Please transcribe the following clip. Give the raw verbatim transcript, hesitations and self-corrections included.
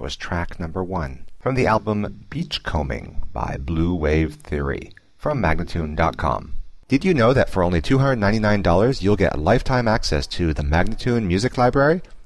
was track number one from the album Beachcombing by Blue Wave Theory from Magnatune dot com. Did you know that for only two hundred ninety-nine dollars you'll get lifetime access to the Magnatune Music Library?